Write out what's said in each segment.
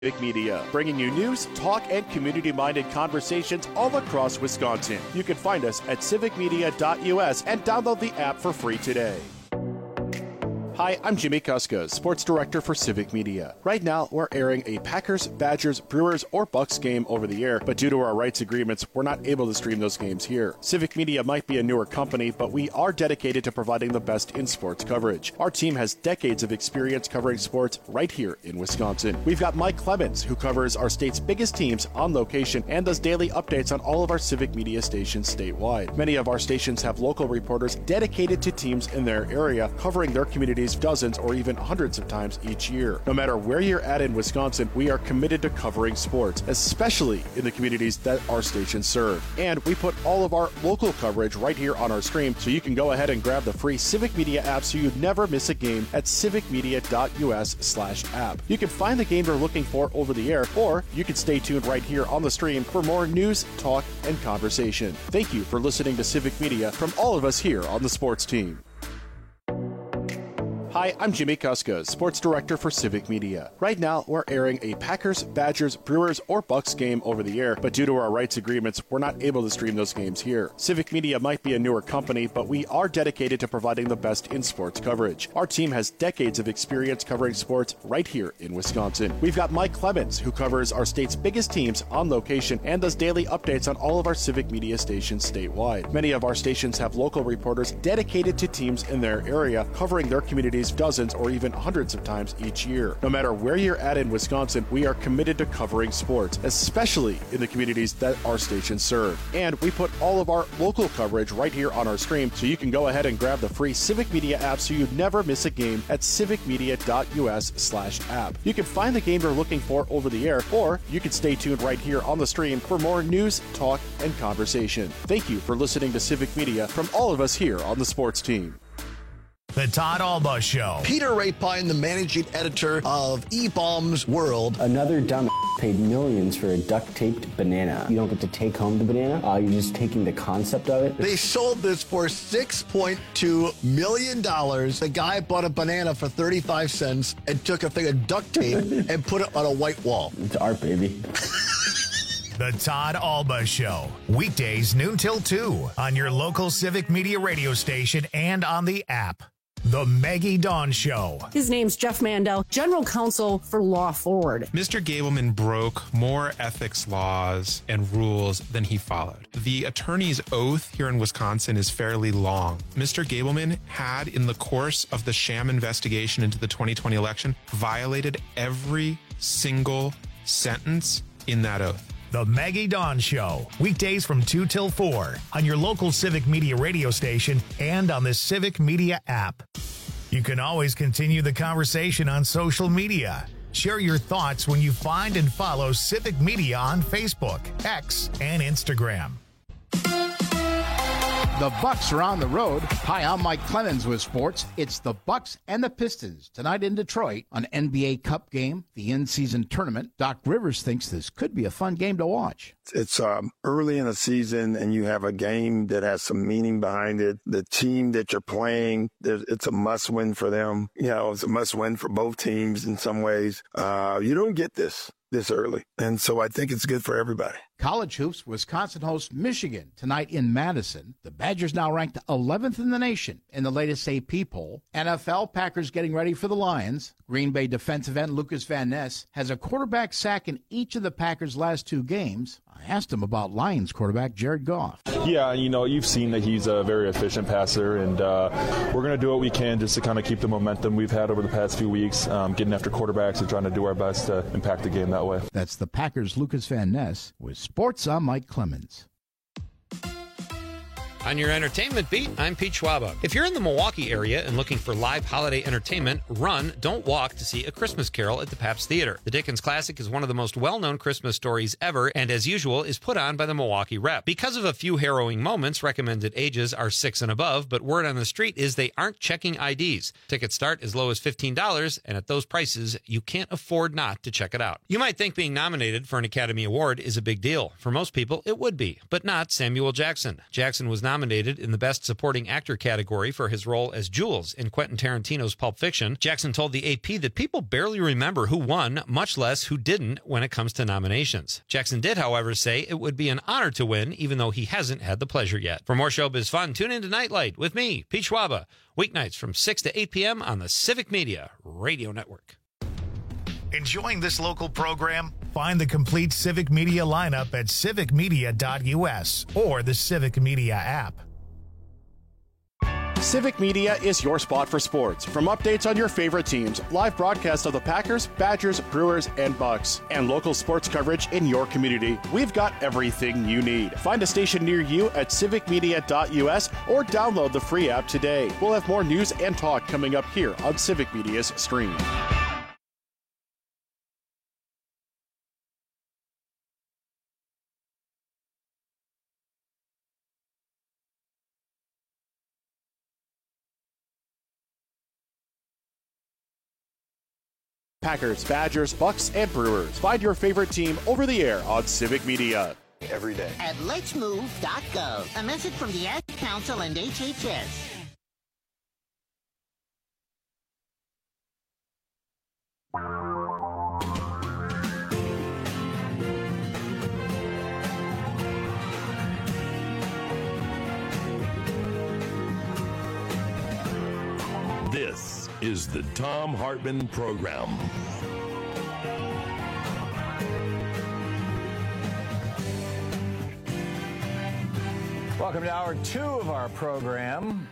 Civic Media, bringing you news, talk, and community-minded conversations all across Wisconsin. You can find us at civicmedia.us and download the app for free today. Hi, I'm Jimmy Kuska, Sports Director for Civic Media. Right now, we're airing a Packers, Badgers, Brewers, or Bucks game over the air, but due to our rights agreements, we're not able to stream those games here. Civic Media might be a newer company, but we are dedicated to providing the best in sports coverage. Our team has decades of experience covering sports right here in Wisconsin. We've got Mike Clemens, who covers our state's biggest teams on location and does daily updates on all of our Civic Media stations statewide. Many of our stations have local reporters dedicated to teams in their area, covering their communities dozens or even hundreds of times each year. No matter where you're at in Wisconsin, we are committed to covering sports, especially in the communities that our stations serve. And we put all of our local coverage right here on our stream, so you can go ahead and grab the free Civic Media app so you never miss a game at civicmedia.us/app. You can find the game you're looking for over the air, or you can stay tuned right here on the stream for more news, talk, and conversation. Thank you for listening to Civic Media from all of us here on the sports team. Hi, I'm Jimmy Kuska, Sports Director for Civic Media. Right now, we're airing a Packers, Badgers, Brewers, or Bucks game over the air, but due to our rights agreements, we're not able to stream those games here. Civic Media might be a newer company, but we are dedicated to providing the best in sports coverage. Our team has decades of experience covering sports right here in Wisconsin. We've got Mike Clemens, who covers our state's biggest teams on location and does daily updates on all of our Civic Media stations statewide. Many of our stations have local reporters dedicated to teams in their area, covering their communities dozens or even hundreds of times each year. No matter where you're at in Wisconsin, we are committed to covering sports, especially in the communities that our stations serve. And we put all of our local coverage right here on our stream, so you can go ahead and grab the free Civic Media app so you never miss a game at civicmedia.us/app. You can find the game you're looking for over the air, or you can stay tuned right here on the stream for more news, talk, and conversation. Thank you for listening to Civic Media from all of us here on the sports team. The Todd Alba Show. Peter Rapine, the managing editor of eBaum's World. Another dumb paid millions for a duct-taped banana. You don't get to take home the banana. You're just taking the concept of it. They sold this for $6.2 million. The guy bought a banana for 35 cents and took a thing of duct tape and put it on a white wall. It's art, baby. The Todd Alba Show. Weekdays noon till 2 on your local Civic Media radio station and on the app. The Maggie Dawn Show. His name's Jeff Mandel, General Counsel for Law Forward. Mr. Gableman broke more ethics laws and rules than he followed. The attorney's oath here in Wisconsin is fairly long. Mr. Gableman had, in the course of the sham investigation into the 2020 election, violated every single sentence in that oath. The Maggie Dawn Show. Weekdays from 2 till 4 on your local Civic Media radio station and on the Civic Media app. You can always continue the conversation on social media. Share your thoughts when you find and follow Civic Media on Facebook, X, and Instagram. The Bucks are on the road. Hi, I'm Mike Clemens with sports. It's the Bucks and the Pistons tonight in Detroit on NBA Cup game, the in-season tournament. Doc Rivers thinks this could be a fun game to watch. It's early in the season, and you have a game that has some meaning behind it. The team that you're playing, it's a must-win for them. You know, it's a must-win for both teams in some ways. You don't get this early, and so I think it's good for everybody. College hoops, Wisconsin hosts Michigan tonight in Madison. The Badgers now ranked 11th in the nation in the latest AP poll. NFL, Packers getting ready for the Lions. Green Bay defensive end Lucas Van Ness has a quarterback sack in each of the Packers' last 2 games. I asked him about Lions quarterback Jared Goff. Yeah, you know, you've seen that he's a very efficient passer, and we're going to do what we can just to kind of keep the momentum we've had over the past few weeks, getting after quarterbacks and trying to do our best to impact the game that way. That's the Packers' Lucas Van Ness with Sports. I'm Mike Clemens. On your entertainment beat, I'm Pete Schwaba. If you're in the Milwaukee area and looking for live holiday entertainment, run, don't walk to see A Christmas Carol at the Pabst Theater. The Dickens classic is one of the most well-known Christmas stories ever, and as usual, is put on by the Milwaukee Rep. Because of a few harrowing moments, recommended ages are 6 and above, but word on the street is they aren't checking IDs. Tickets start as low as $15, and at those prices, you can't afford not to check it out. You might think being nominated for an Academy Award is a big deal. For most people, it would be, but not Samuel Jackson. Jackson was nominated in the Best Supporting Actor category for his role as Jules in Quentin Tarantino's Pulp Fiction. Jackson told the AP that people barely remember who won, much less who didn't when it comes to nominations. Jackson did, however, say it would be an honor to win, even though he hasn't had the pleasure yet. For more showbiz fun, tune in to Nightlight with me, Pete Schwaba, weeknights from 6 to 8 p.m. on the Civic Media Radio Network. Enjoying this local program? Find the complete Civic Media lineup at civicmedia.us or the Civic Media app. Civic Media is your spot for sports. From updates on your favorite teams, live broadcasts of the Packers, Badgers, Brewers, and Bucks, and local sports coverage in your community, we've got everything you need. Find a station near you at civicmedia.us or download the free app today. We'll have more news and talk coming up here on Civic Media's stream. Packers, Badgers, Bucks, and Brewers. Find your favorite team over the air on Civic Media. Every day. At letsmove.gov. A message from the Ad Council and HHS. This is the Thom Hartmann Program. Welcome to hour 2 of our program.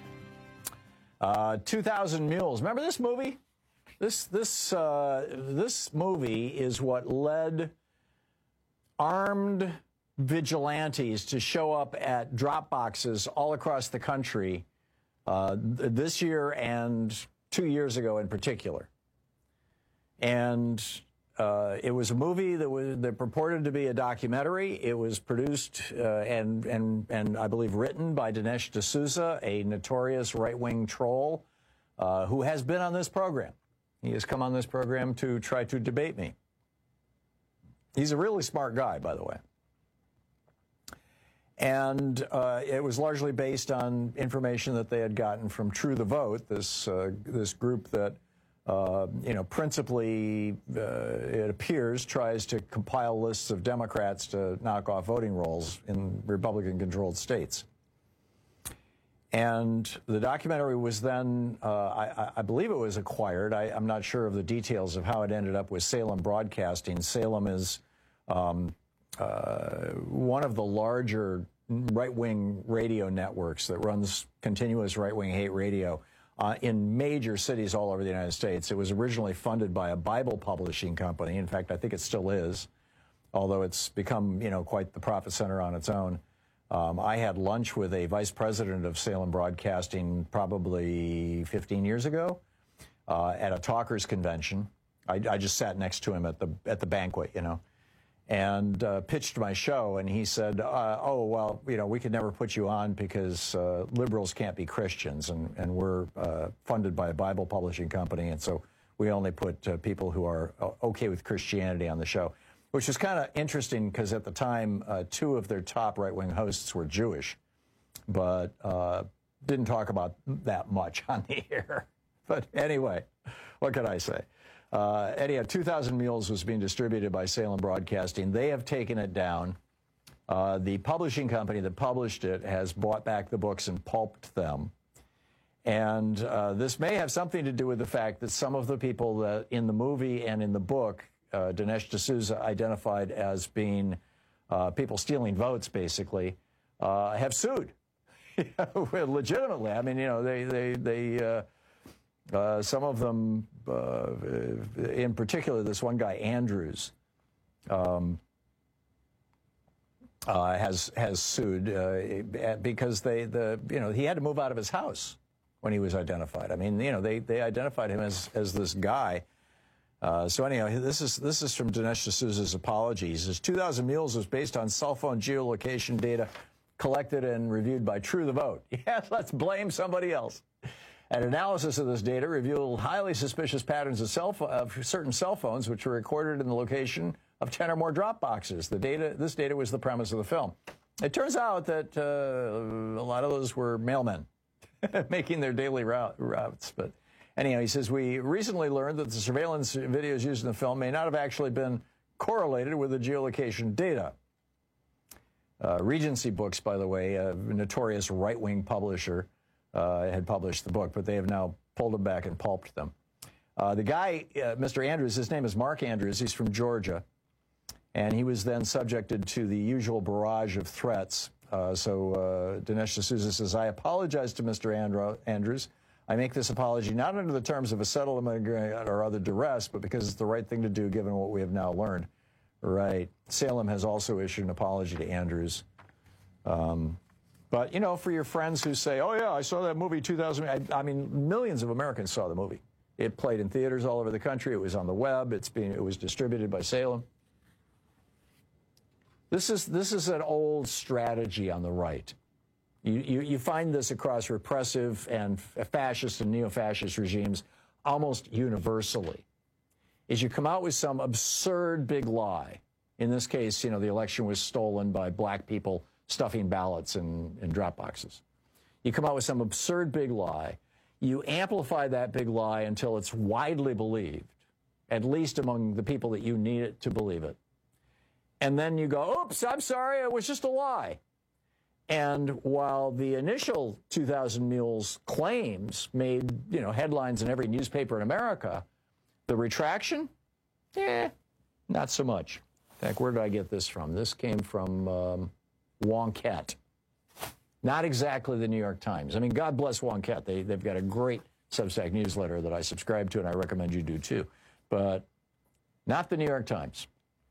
2,000 Mules. Remember this movie? This movie is what led armed vigilantes to show up at drop boxes all across the country this year and 2 years ago in particular. And it was a movie that purported to be a documentary. It was produced and I believe written by Dinesh D'Souza, a notorious right-wing troll who has been on this program. He has come on this program to try to debate me. He's a really smart guy, by the way. And it was largely based on information that they had gotten from True the Vote, this group that, principally, it appears, tries to compile lists of Democrats to knock off voting rolls in Republican-controlled states. And the documentary was then, I believe it was acquired. I'm not sure of the details of how it ended up with Salem Broadcasting. Salem is one of the larger right-wing radio networks that runs continuous right-wing hate radio in major cities all over the United States. It was originally funded by a Bible publishing company. In fact, I think it still is, although it's become, quite the profit center on its own. I had lunch with a vice president of Salem Broadcasting probably 15 years ago at a talkers convention. I just sat next to him at the banquet, and pitched my show, and he said, oh, well, we could never put you on because liberals can't be Christians, and we're funded by a Bible publishing company, and so we only put people who are okay with Christianity on the show, which was kind of interesting because at the time, 2 of their top right-wing hosts were Jewish, but didn't talk about that much on the air. But anyway, what can I say? Anyhow, 2,000 Mules was being distributed by Salem Broadcasting. They have taken it down. The publishing company that published it has bought back the books and pulped them. And this may have something to do with the fact that some of the people that in the movie and in the book, Dinesh D'Souza identified as being people stealing votes, basically, have sued legitimately. I mean, they some of them, in particular, this one guy, Andrews, has sued because he had to move out of his house when he was identified. I mean, they identified him as this guy. So anyhow, this is from Dinesh D'Souza's apology. He says 2,000 Mules was based on cell phone geolocation data collected and reviewed by True the Vote. Yes, let's blame somebody else. An analysis of this data revealed highly suspicious patterns of certain cell phones, which were recorded in the location of 10 or more drop boxes. This data was the premise of the film. It turns out that a lot of those were mailmen making their daily routes. But anyhow, he says, we recently learned that the surveillance videos used in the film may not have actually been correlated with the geolocation data. Regency Books, by the way, a notorious right-wing publisher, had published the book, but they have now pulled them back and pulped them. The guy, Mr. Andrews, his name is Mark Andrews. He's from Georgia. And he was then subjected to the usual barrage of threats. So Dinesh D'Souza says, I apologize to Mr. Andrews. I make this apology not under the terms of a settlement or other duress, but because it's the right thing to do given what we have now learned. Right. Salem has also issued an apology to Andrews. But, you know, for your friends who say, oh, yeah, I saw that movie 2000. I mean, millions of Americans saw the movie. It played in theaters all over the country. It was on the web. It was distributed by Salem. This is an old strategy on the right. You find this across repressive and fascist and neo-fascist regimes almost universally. Is you come out with some absurd big lie. In this case, you know, the election was stolen by black people stuffing ballots in drop boxes. You come out with some absurd big lie. You amplify that big lie until it's widely believed, at least among the people that you need it to believe it. And then you go, oops, I'm sorry, it was just a lie. And while the initial 2,000 Mules claims made, you know, headlines in every newspaper in America, the retraction, not so much. In fact, where did I get this from? This came from Wonkette. Not exactly the New York Times. I mean, God bless Wonkette. They've got a great Substack newsletter that I subscribe to, and I recommend you do too. But not the New York Times.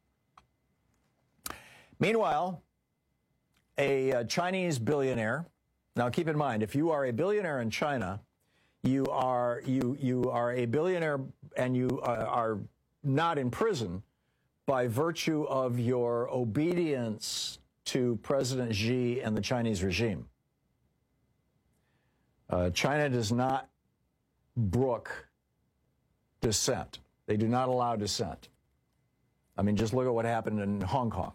Meanwhile, a Chinese billionaire. Now, keep in mind, if you are a billionaire in China, you are a billionaire, and you are not in prison by virtue of your obedience to President Xi and the Chinese regime. China does not brook dissent. They do not allow dissent. I mean, just look at what happened in Hong Kong.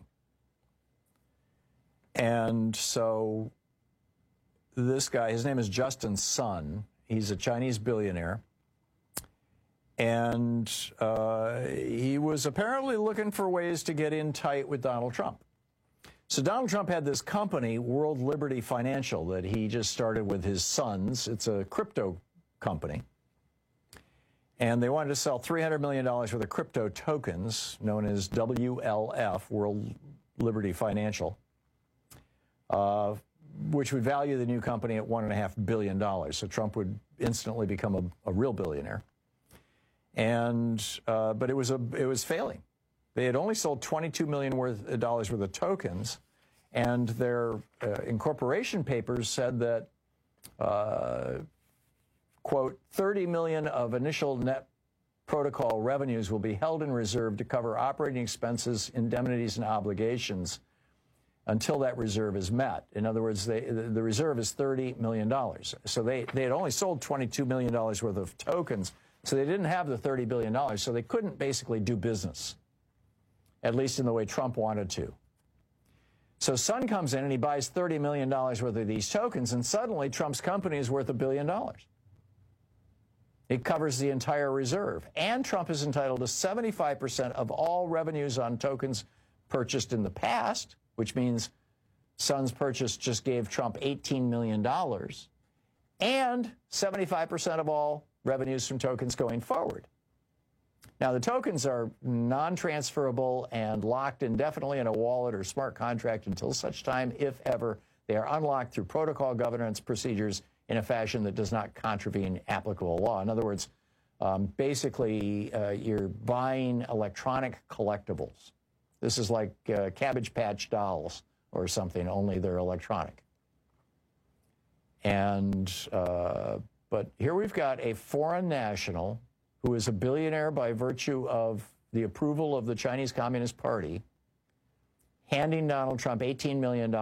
And so this guy, his name is Justin Sun. He's a Chinese billionaire. And he was apparently looking for ways to get in tight with Donald Trump. So Donald Trump had this company, World Liberty Financial, that he just started with his sons. It's a crypto company. And they wanted to sell $300 million worth of crypto tokens, known as WLF, World Liberty Financial, which would value the new company at $1.5 billion. So Trump would instantly become a real billionaire. And but it was failing. They had only sold $22 million worth of tokens, and their incorporation papers said that, quote, 30 million of initial net protocol revenues will be held in reserve to cover operating expenses, indemnities, and obligations until that reserve is met. In other words, the reserve is $30 million. So they had only sold $22 million worth of tokens, so they didn't have the $30 billion, so they couldn't basically do business, at least in the way Trump wanted to. So Sun comes in and he buys $30 million worth of these tokens, and suddenly Trump's company is worth $1 billion. It covers the entire reserve. And Trump is entitled to 75% of all revenues on tokens purchased in the past, which means Sun's purchase just gave Trump $18 million, and 75% of all revenues from tokens going forward. Now, the tokens are non-transferable and locked indefinitely in a wallet or smart contract until such time, if ever, they are unlocked through protocol governance procedures in a fashion that does not contravene applicable law. In other words, basically, you're buying electronic collectibles. This is like Cabbage Patch dolls or something, only they're electronic. And, but here we've got a foreign national who is a billionaire by virtue of the approval of the Chinese Communist Party, handing Donald Trump $18 million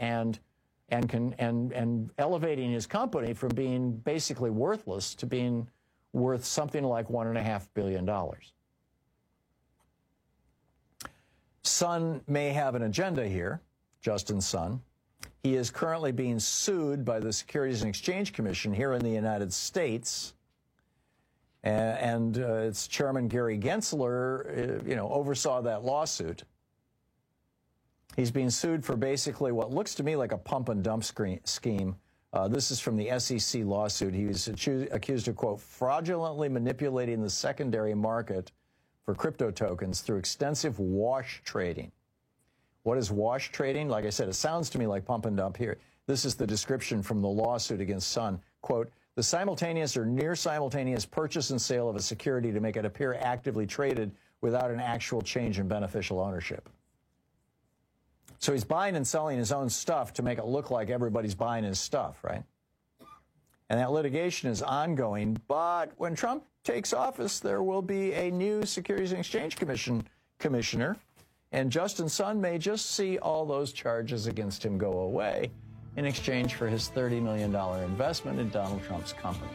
and elevating his company from being basically worthless to being worth something like $1.5 billion. Sun may have an agenda here. Justin Sun. He is currently being sued by the Securities and Exchange Commission here in the United States. And its chairman, Gary Gensler, oversaw that lawsuit. He's being sued for basically what looks to me like a pump and dump scheme. This is from the SEC lawsuit. He was accused of, quote, fraudulently manipulating the secondary market for crypto tokens through extensive wash trading. What is wash trading? Like I said, it sounds to me like pump and dump here. This is the description from the lawsuit against Sun. Quote, the simultaneous or near simultaneous purchase and sale of a security to make it appear actively traded without an actual change in beneficial ownership. So he's buying and selling his own stuff to make it look like everybody's buying his stuff, right? And that litigation is ongoing, but when Trump takes office, there will be a new Securities and Exchange Commission commissioner, and Justin Sun may just see all those charges against him go away in exchange for his $30 million investment in Donald Trump's company.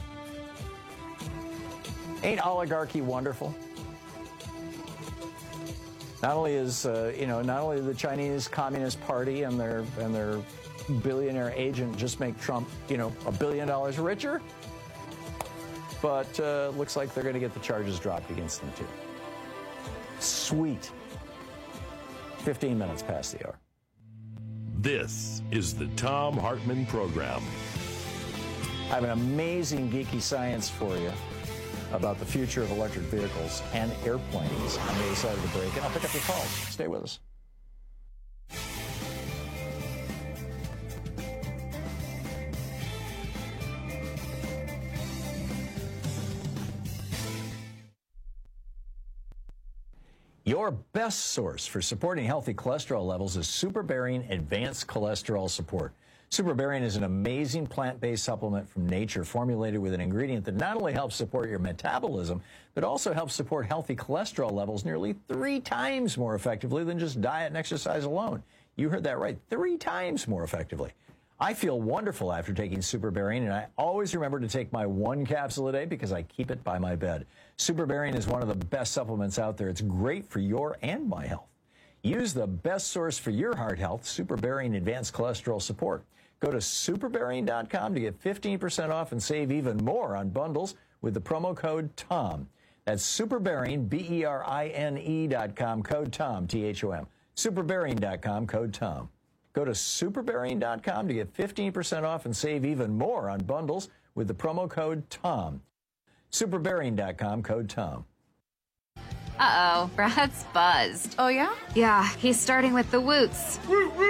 Ain't oligarchy wonderful? Not only is, not only the Chinese Communist Party and their billionaire agent just make Trump, $1 billion richer, but looks like they're going to get the charges dropped against them too. Sweet. 15 minutes past the hour. This is the Thom Hartmann Program. I have an amazing geeky science for you about the future of electric vehicles and airplanes on the other side of the break, and I'll pick up your calls. Stay with us. Your best source for supporting healthy cholesterol levels is Superbearing Advanced Cholesterol Support. Superbearing is an amazing plant-based supplement from nature formulated with an ingredient that not only helps support your metabolism, but also helps support healthy cholesterol levels nearly 3 times more effectively than just diet and exercise alone. You heard that right, 3 times more effectively. I feel wonderful after taking Superbearing, and I always remember to take my 1 capsule a day because I keep it by my bed. Superbearing is one of the best supplements out there. It's great for your and my health. Use the best source for your heart health, Superbearing Advanced Cholesterol Support. Go to superbearing.com to get 15% off and save even more on bundles with the promo code TOM. That's Superbearing, BERINE.com, code TOM, THOM. Superbearing.com, code TOM. Go to superbearing.com to get 15% off and save even more on bundles with the promo code TOM. Superbearing.com, code TOM. Uh-oh, Brad's buzzed. Oh, yeah? Yeah, he's starting with the woots.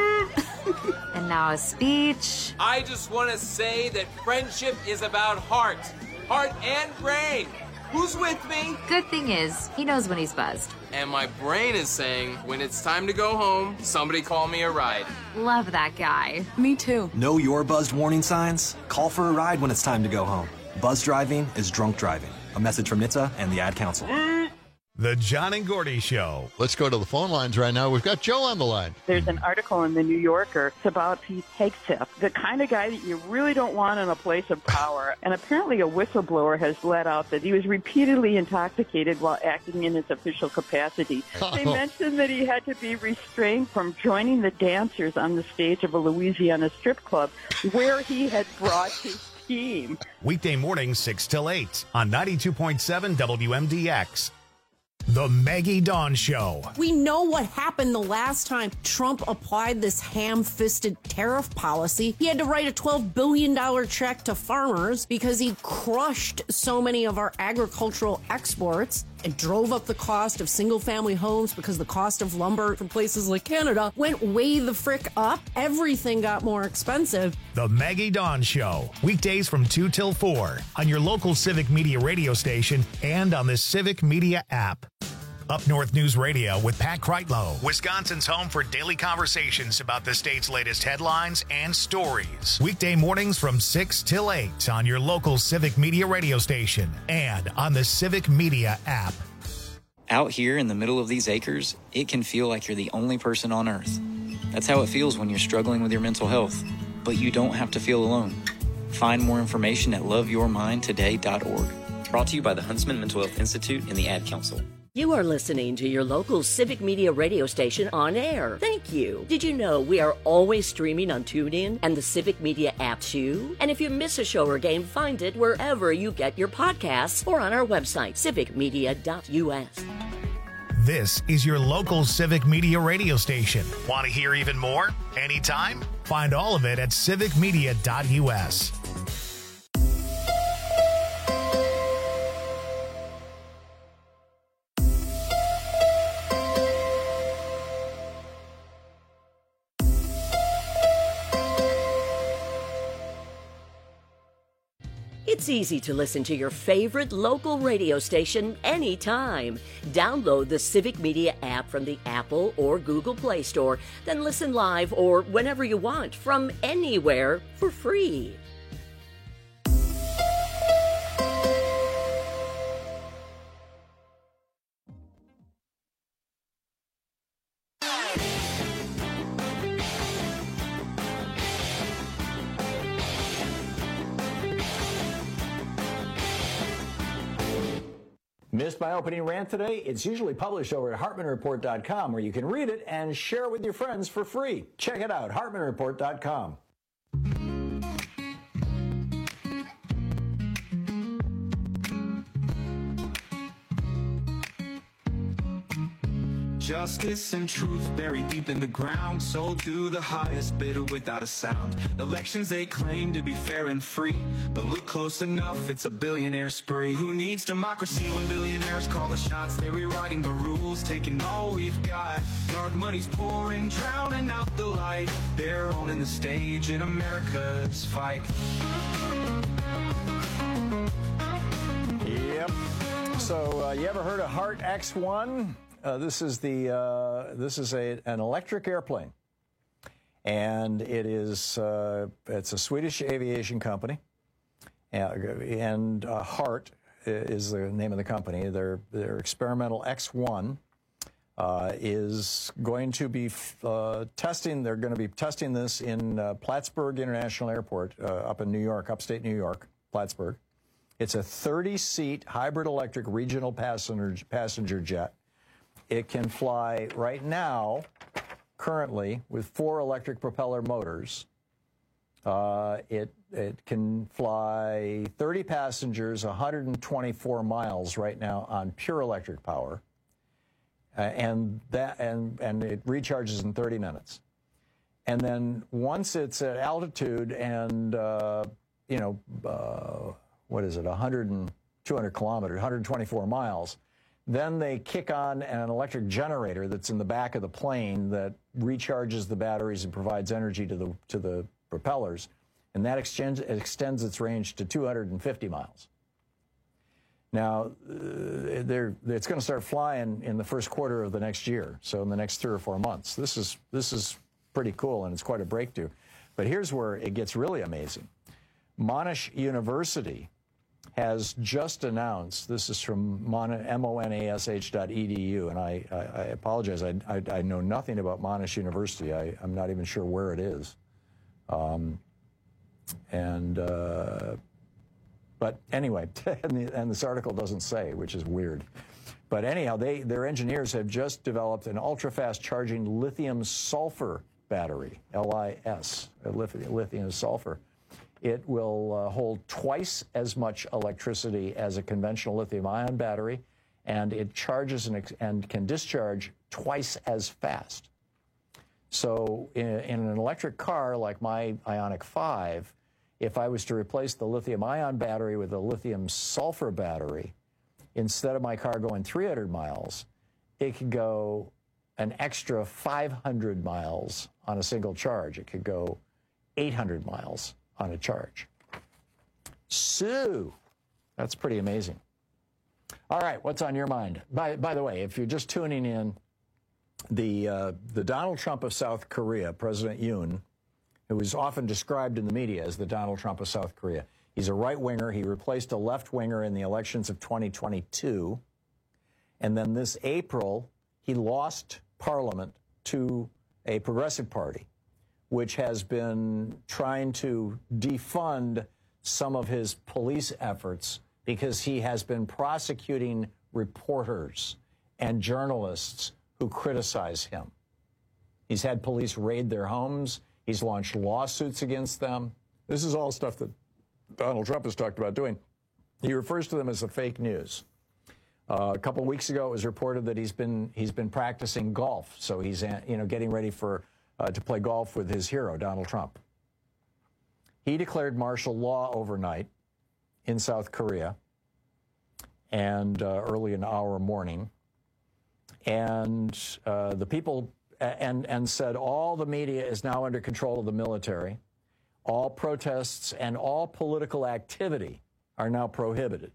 And now a speech. I just want to say that friendship is about heart and brain. Who's with me? Good thing is, he knows when he's buzzed. And my brain is saying, when it's time to go home, somebody call me a ride. Love that guy. Me too. Know your buzzed warning signs? Call for a ride when it's time to go home. Buzz driving is drunk driving. A message from NHTSA and the Ad Council. The John and Gordy Show. Let's go to the phone lines right now. We've got Joe on the line. There's an article in the New Yorker. It's about Pete Hegseth, the kind of guy that you really don't want in a place of power. And apparently a whistleblower has let out that he was repeatedly intoxicated while acting in his official capacity. They mentioned that he had to be restrained from joining the dancers on the stage of a Louisiana strip club where he had brought his team. Weekday mornings 6 till 8 on 92.7 WMDX. The Maggie Dawn Show. We know what happened the last time Trump applied this ham-fisted tariff policy. He had to write a $12 billion check to farmers because he crushed so many of our agricultural exports and drove up the cost of single-family homes because the cost of lumber from places like Canada went way the frick up. Everything got more expensive. The Maggie Dawn Show. Weekdays from 2 till 4 on your local Civic Media radio station and on the Civic Media app. Up North News Radio with Pat Kreitlow, Wisconsin's home for daily conversations about the state's latest headlines and stories. Weekday mornings from 6 till 8 on your local Civic Media radio station and on the Civic Media app. Out here in the middle of these acres, it can feel like you're the only person on Earth. That's how it feels when you're struggling with your mental health. But you don't have to feel alone. Find more information at loveyourmindtoday.org. Brought to you by the Huntsman Mental Health Institute and the Ad Council. You are listening to your local Civic Media radio station on air. Thank you. Did you know we are always streaming on TuneIn and the Civic Media app too? And if you miss a show or game, find it wherever you get your podcasts or on our website, civicmedia.us. This is your local Civic Media radio station. Want to hear even more? Anytime? Find all of it at civicmedia.us. It's easy to listen to your favorite local radio station anytime. Download the Civic Media app from the Apple or Google Play Store, then listen live or whenever you want from anywhere for free. Missed my opening rant today? It's usually published over at HartmanReport.com, where you can read it and share it with your friends for free. Check it out, HartmanReport.com. Justice and truth buried deep in the ground, sold to the highest bidder without a sound. Elections they claim to be fair and free, but look close enough, it's a billionaire spree. Who needs democracy when billionaires call the shots? They're rewriting the rules, taking all we've got. Dark money's pouring, drowning out the light. They're owning the stage in America's fight. Yep. So you ever heard of Heart X1? This is an electric airplane, and it's a Swedish aviation company, and Heart is the name of the company. Their experimental X1 is going to be testing. They're going to be testing this in Plattsburgh International Airport up in New York, upstate New York, Plattsburgh. It's a 30-seat hybrid electric regional passenger jet. It can fly right now, currently, with 4 electric propeller motors. It can fly 30 passengers, 124 miles right now on pure electric power, and it recharges in 30 minutes. And then once it's at altitude and 200 kilometers, 124 miles. Then they kick on an electric generator that's in the back of the plane that recharges the batteries and provides energy to the propellers, and that extends its range to 250 miles. Now, it's going to start flying in the first quarter of the next year, so in the next 3 or 4 months. This is pretty cool, and it's quite a breakthrough. But here's where it gets really amazing. Monash University has just announced, this is from monash.edu, and I apologize, I know nothing about Monash University. I'm not even sure where it is. But anyway, and this article doesn't say, which is weird. But anyhow, their engineers have just developed an ultra-fast charging lithium sulfur battery, LIS, lithium sulfur. It will hold twice as much electricity as a conventional lithium-ion battery, and it charges and can discharge twice as fast. So in an electric car like my Ioniq 5, if I was to replace the lithium-ion battery with a lithium-sulfur battery, instead of my car going 300 miles, it could go an extra 500 miles on a single charge. It could go 800 miles on a charge. So, that's pretty amazing. All right, what's on your mind? By the way, if you're just tuning in, the Donald Trump of South Korea, President Yoon, who is often described in the media as the Donald Trump of South Korea, he's a right-winger. He replaced a left-winger in the elections of 2022. And then this April, he lost parliament to a progressive party, which has been trying to defund some of his police efforts because he has been prosecuting reporters and journalists who criticize him. He's had police raid their homes. He's launched lawsuits against them. This is all stuff that Donald Trump has talked about doing. He refers to them as the fake news. A couple of weeks ago, it was reported that he's been practicing golf, so he's getting ready for to play golf with his hero, Donald Trump. He declared martial law overnight in South Korea, and early in our morning, and the people and said all the media is now under control of the military. All protests and all political activity are now prohibited.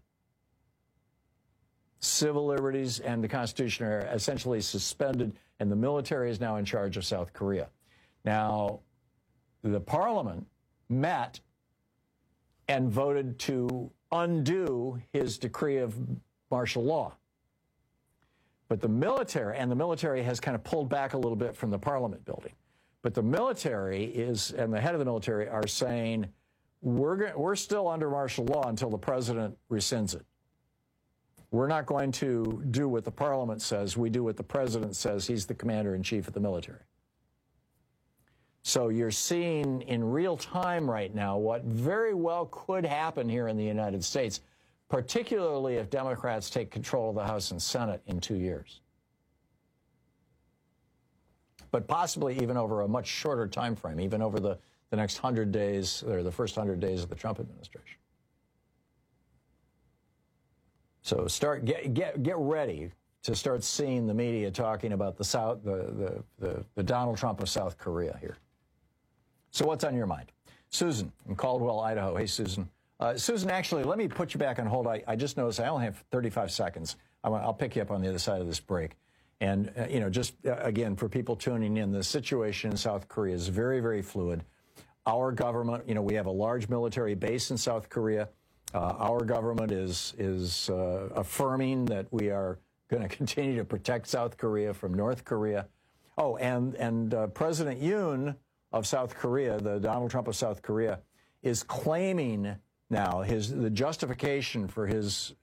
Civil liberties and the Constitution are essentially suspended, and the military is now in charge of South Korea. Now, the parliament met and voted to undo his decree of martial law. But the military has kind of pulled back a little bit from the parliament building. But the military and the head of the military are saying, we're still under martial law until the president rescinds it. We're not going to do what the parliament says. We do what the president says. He's the commander-in-chief of the military. So you're seeing in real time right now what very well could happen here in the United States, particularly if Democrats take control of the House and Senate in 2 years. But possibly even over a much shorter time frame, even over the next 100 days, or the first 100 days of the Trump administration. So get ready to start seeing the media talking about the Donald Trump of South Korea here. So what's on your mind? Susan in Caldwell, Idaho. Hey, Susan. Susan, actually, let me put you back on hold. I just noticed I only have 35 seconds. I'll pick you up on the other side of this break. And, just again, for people tuning in, the situation in South Korea is very, very fluid. Our government, we have a large military base in South Korea. Our government is affirming that we are going to continue to protect South Korea from North Korea. Oh, and President Yoon of South Korea, the Donald Trump of South Korea, is claiming now the justification for his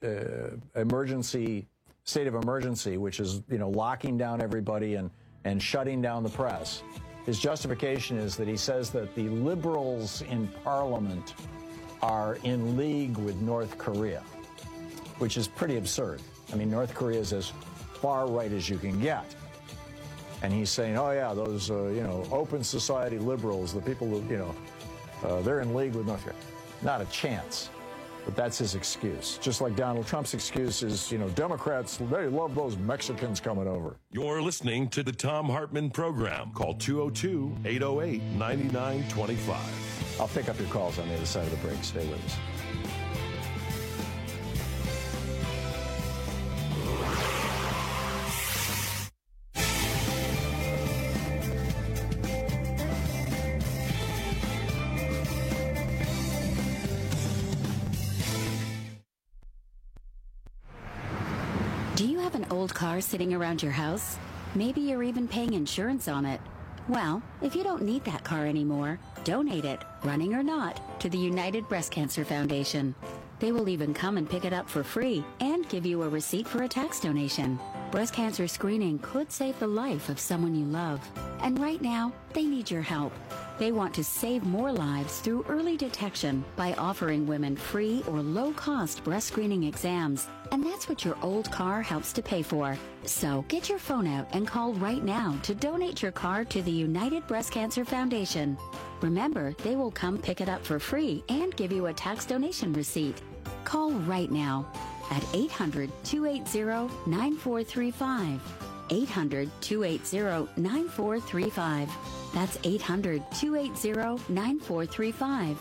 state of emergency, which is locking down everybody and shutting down the press. His justification is that he says that the liberals in Parliament are in league with North Korea, which is pretty absurd. I mean, North Korea is as far right as you can get. And he's saying, oh, yeah, those, open society liberals, the people who, they're in league with North Korea. Not a chance. But that's his excuse. Just like Donald Trump's excuse is, Democrats, they love those Mexicans coming over. You're listening to the Thom Hartmann Program. Call 202-808-9925. I'll pick up your calls on the other side of the break. Stay with us. Do you have an old car sitting around your house? Maybe you're even paying insurance on it. Well, if you don't need that car anymore, donate it, running or not, to the United Breast Cancer Foundation. They will even come and pick it up for free and give you a receipt for a tax donation. Breast cancer screening could save the life of someone you love. And right now, they need your help. They want to save more lives through early detection by offering women free or low-cost breast screening exams. And that's what your old car helps to pay for. So get your phone out and call right now to donate your car to the United Breast Cancer Foundation. Remember, they will come pick it up for free and give you a tax donation receipt. Call right now at 800-280-9435. 800-280-9435. That's 800-280-9435.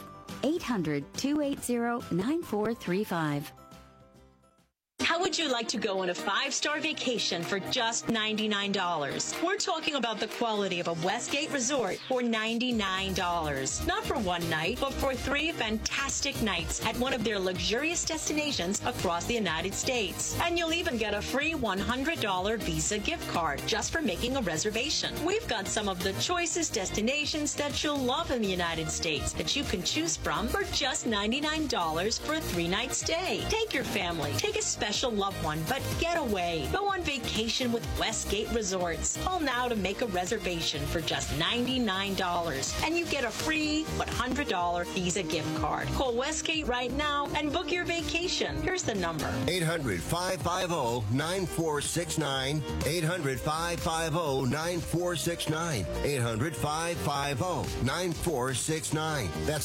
800-280-9435. How would you like to go on a 5-star vacation for just $99? We're talking about the quality of a Westgate resort for $99. Not for one night, but for 3 fantastic nights at one of their luxurious destinations across the United States. And you'll even get a free $100 Visa gift card just for making a reservation. We've got some of the choicest destinations that you'll love in the United States that you can choose from for just $99 for a 3-night stay. Take your family. Take a special 800-550-9469. 800-550-9469. 800-550-9469. That's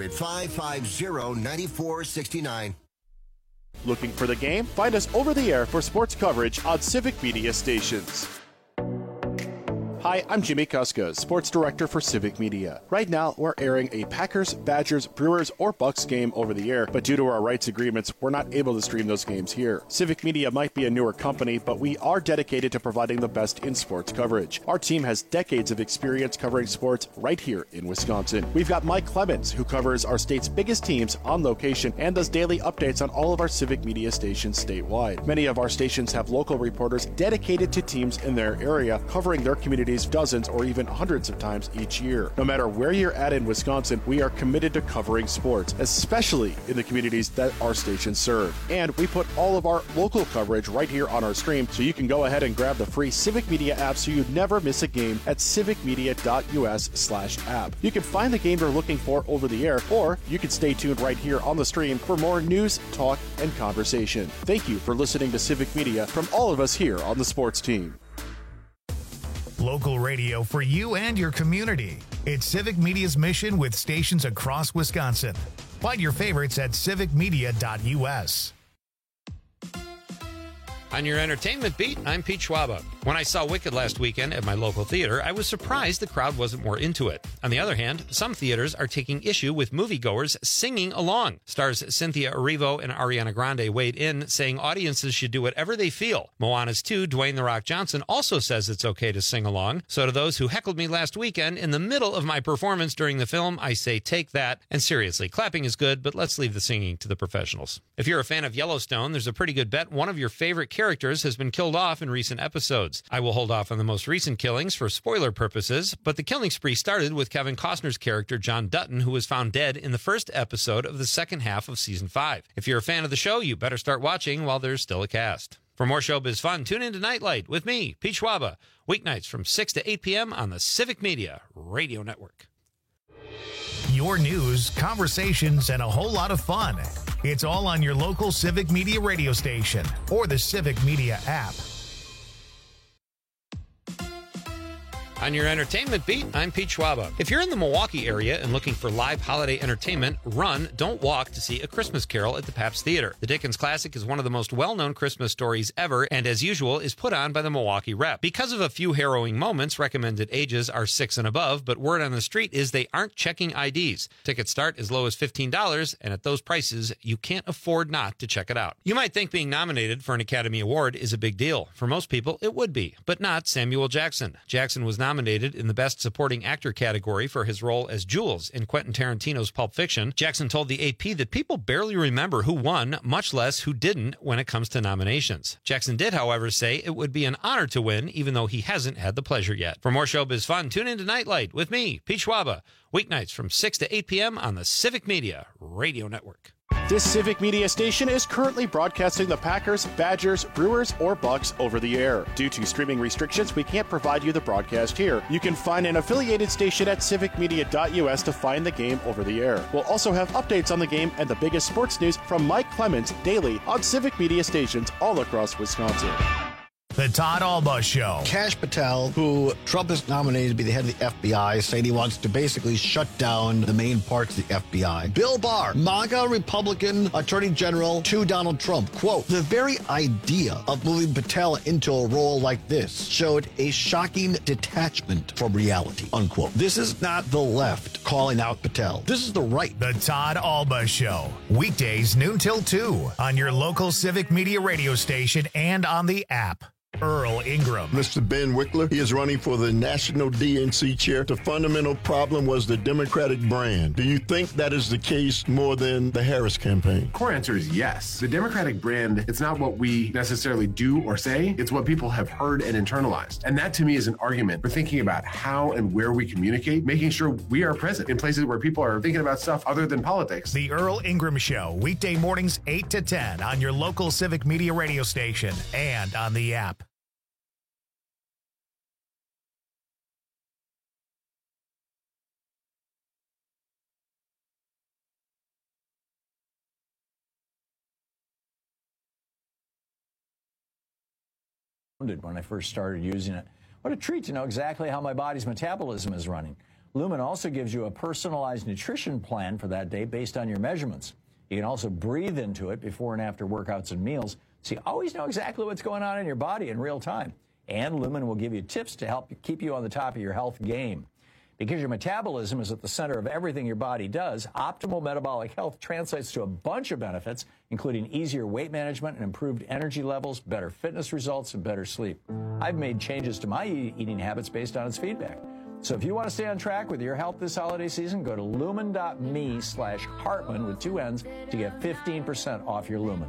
800-550-9469. Looking for the game? Find us over the air for sports coverage on Civic Media stations. Hi, I'm Jimmy Kuska, Sports Director for Civic Media. Right now, we're airing a Packers, Badgers, Brewers, or Bucks game over the air, but due to our rights agreements, we're not able to stream those games here. Civic Media might be a newer company, but we are dedicated to providing the best in sports coverage. Our team has decades of experience covering sports right here in Wisconsin. We've got Mike Clemens, who covers our state's biggest teams on location and does daily updates on all of our Civic Media stations statewide. Many of our stations have local reporters dedicated to teams in their area, covering their communities dozens or even hundreds of times each year. No matter where you're at in Wisconsin, we are committed to covering sports, especially in the communities that our stations serve. And we put all of our local coverage right here on our stream, so you can go ahead and grab the free Civic Media app so you never miss a game at civicmedia.us/app. You can find the game you're looking for over the air, or you can stay tuned right here on the stream for more news, talk, and conversation. Thank you for listening to Civic Media from all of us here on the sports team. Local radio for you and your community. It's Civic Media's mission with stations across Wisconsin. Find your favorites at civicmedia.us. On your entertainment beat, I'm Pete Schwaba. When I saw Wicked last weekend at my local theater, I was surprised the crowd wasn't more into it. On the other hand, some theaters are taking issue with moviegoers singing along. Stars Cynthia Erivo and Ariana Grande weighed in, saying audiences should do whatever they feel. Moana's 2, Dwayne "The Rock" Johnson, also says it's okay to sing along. So to those who heckled me last weekend in the middle of my performance during the film, I say take that. And seriously, clapping is good, but let's leave the singing to the professionals. If you're a fan of Yellowstone, there's a pretty good bet one of your favorite characters has been killed off in recent episodes. I will hold off on the most recent killings for spoiler purposes, but the killing spree started with Kevin Costner's character John Dutton, who was found dead in the first episode of the second half of season 5. If you're a fan of the show, you better start watching while there's still a cast. For more showbiz fun, tune in to Nightlight with me, Pete Schwaba, weeknights from 6 to 8 p.m. on the Civic Media Radio Network. Your news, conversations, and a whole lot of fun. It's all on your local Civic Media radio station or the Civic Media app. On your entertainment beat, I'm Pete Schwaba. If you're in the Milwaukee area and looking for live holiday entertainment, run, don't walk to see A Christmas Carol at the Pabst Theater. The Dickens classic is one of the most well-known Christmas stories ever, and as usual, is put on by the Milwaukee Rep. Because of a few harrowing moments, recommended ages are 6 and above, but word on the street is they aren't checking IDs. Tickets start as low as $15, and at those prices, you can't afford not to check it out. You might think being nominated for an Academy Award is a big deal. For most people, it would be, but not Samuel Jackson. Jackson was nominated in the Best Supporting Actor category for his role as Jules in Quentin Tarantino's Pulp Fiction. Jackson told the AP that people barely remember who won, much less who didn't when it comes to nominations. Jackson did, however, say it would be an honor to win, even though he hasn't had the pleasure yet. For more showbiz fun, tune in to Nightlight with me, Pete Schwaba, weeknights from 6 to 8 p.m. on the Civic Media Radio Network. This Civic Media station is currently broadcasting the Packers, Badgers, Brewers, or Bucks over the air. Due to streaming restrictions, we can't provide you the broadcast here. You can find an affiliated station at civicmedia.us to find the game over the air. We'll also have updates on the game and the biggest sports news from Mike Clemens daily on Civic Media stations all across Wisconsin. The Todd Alba Show. Kash Patel, who Trump has nominated to be the head of the FBI, saying he wants to basically shut down the main parts of the FBI. Bill Barr, MAGA Republican Attorney General to Donald Trump. Quote, the very idea of moving Patel into a role like this showed a shocking detachment from reality, unquote. This is not the left calling out Patel. This is the right. The Todd Alba Show. Weekdays noon till 2 on your local Civic Media radio station and on the app. Earl Ingram. Mr. Ben Wickler, he is running for the National DNC chair. The fundamental problem was the Democratic brand. Do you think that is the case more than the Harris campaign? Core answer is yes. The Democratic brand, it's not what we necessarily do or say, it's what people have heard and internalized. And that to me is an argument for thinking about how and where we communicate, making sure we are present in places where people are thinking about stuff other than politics. The Earl Ingram Show, weekday mornings 8 to 10 on your local Civic Media radio station and on the app. When I first started using it. What a treat to know exactly how my body's metabolism is running. Lumen also gives you a personalized nutrition plan for that day based on your measurements. You can also breathe into it before and after workouts and meals, so you always know exactly what's going on in your body in real time. And Lumen will give you tips to help keep you on the top of your health game. Because your metabolism is at the center of everything your body does, optimal metabolic health translates to a bunch of benefits, including easier weight management and improved energy levels, better fitness results, and better sleep. I've made changes to my eating habits based on its feedback. So if you want to stay on track with your health this holiday season, go to lumen.me/Hartman with 2 N's to get 15% off your Lumen.